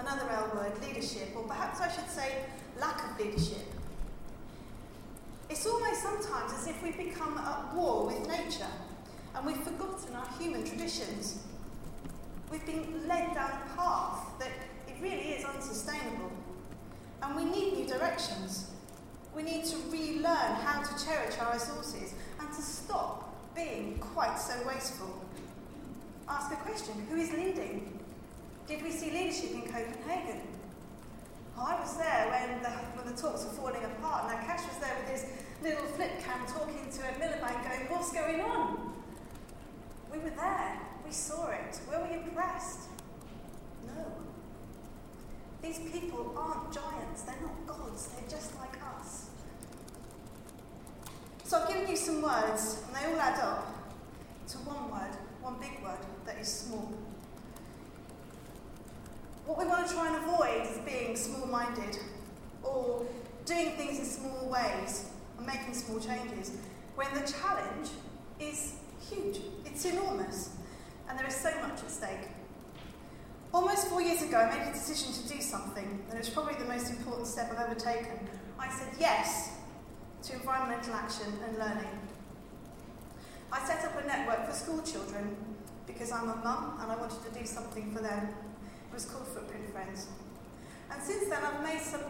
another L word, leadership, or perhaps I should say lack of leadership. It's almost sometimes as if we've become at war with nature and we've forgotten our human traditions. We've been led down a path that it really is unsustainable. And we need new directions. We need to relearn how to cherish our resources and to stop being quite so wasteful. Ask a question, who is leading? Did we see leadership in Copenhagen? I was there when the talks were falling apart, and Akash was there with his little flip cam talking to Ed Miliband going, what's going on? We were there. We saw it. Were we impressed? No. These people aren't giants. They're not gods. They're just like us. So I've given you some words, and they all add up to one word, one big word, that is small. What we want to try and avoid is being small-minded or doing things in small ways and making small changes when the challenge is huge. It's enormous and there is so much at stake. Almost 4 years ago, I made a decision to do something, and it was probably the most important step I've ever taken. I said yes to environmental action and learning. I set up a network for school children because I'm a mum and I wanted to do something for them. It was called Footprint Friends. And since then, I've met some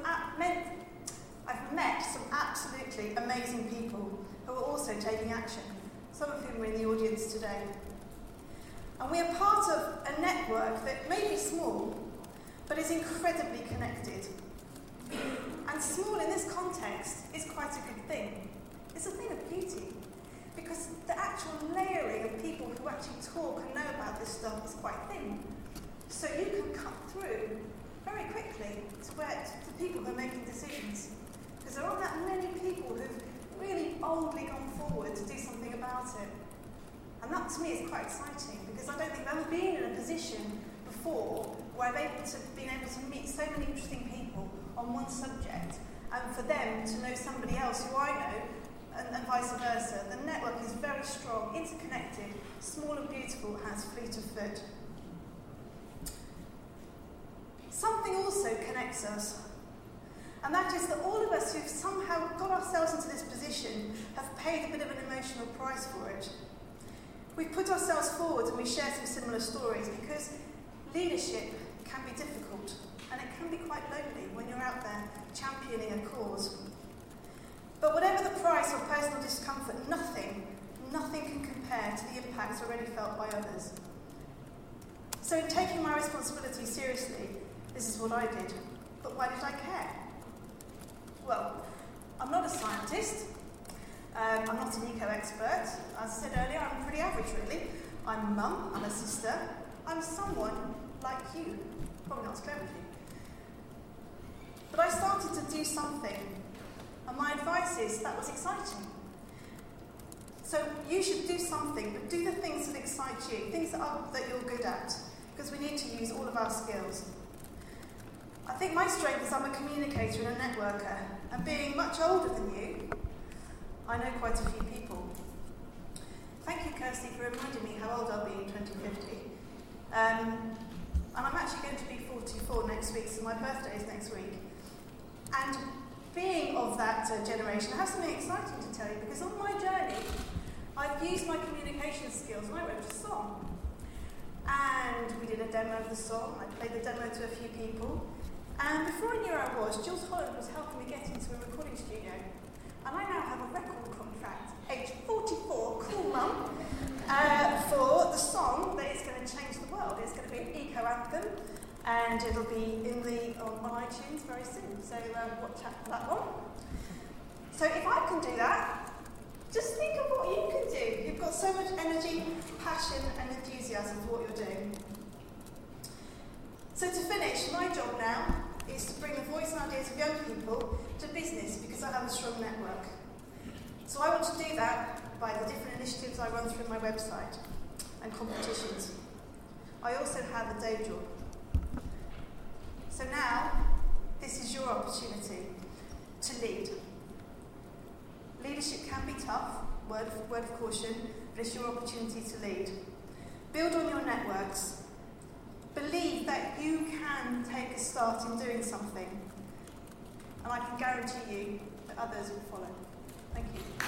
absolutely amazing people who are also taking action, some of whom are in the audience today. And we are part of a network that may be small, but is incredibly connected. And small in this context is quite a good thing. It's a thing of beauty, because the actual layering of people who actually talk and know about this stuff is quite thin. So you can cut through very quickly to people who are making decisions. Because there aren't that many people who've really boldly gone forward to do something about it. And that to me is quite exciting, because I don't think I've ever been in a position before where I've been able to meet so many interesting people on one subject, and for them to know somebody else who I know, and vice versa. The network is very strong, interconnected, small and beautiful, has fleet of foot. Something also connects us, and that is that all of us who've somehow got ourselves into this position have paid a bit of an emotional price for it. We've put ourselves forward and we share some similar stories, because leadership can be difficult and it can be quite lonely when you're out there championing a cause. But whatever the price or personal discomfort, nothing can compare to the impacts already felt by others. So in taking my responsibility seriously, this is what I did. But why did I care? Well, I'm not a scientist. I'm not an eco-expert. As I said earlier, I'm pretty average, really. I'm a mum, I'm a sister, I'm someone like you. Probably not as clever as you. But I started to do something, and my advice is that was exciting. So you should do something, but do the things that excite you, things that you're good at, because we need to use all of our skills. I think my strength is I'm a communicator and a networker, and being much older than you, I know quite a few people. Thank you, Kirsty, for reminding me how old I'll be in 2050. And I'm actually going to be 44 next week, so my birthday is next week. And being of that generation, I have something exciting to tell you, because on my journey, I've used my communication skills and I wrote a song. And we did a demo of the song. I played the demo to a few people. And before I knew where I was, Jules Holland was helping me get into a recording studio. And I now have a record contract, age 44, cool mum, for the song that is going to change the world. It's going to be an eco-anthem, and it'll be on iTunes very soon. So watch out for that one. So if I can do that, just think of what you can do. You've got so much energy, passion, and enthusiasm for what you're doing. So to finish, my job now is to bring the voice and ideas of young people to business, because I have a strong network. So I want to do that by the different initiatives I run through my website and competitions. I also have a day job. So now, this is your opportunity to lead. Leadership can be tough, word of caution, but it's your opportunity to lead. Build on your networks. Believe that you can can take a start in doing something. And I can guarantee you that others will follow. Thank you.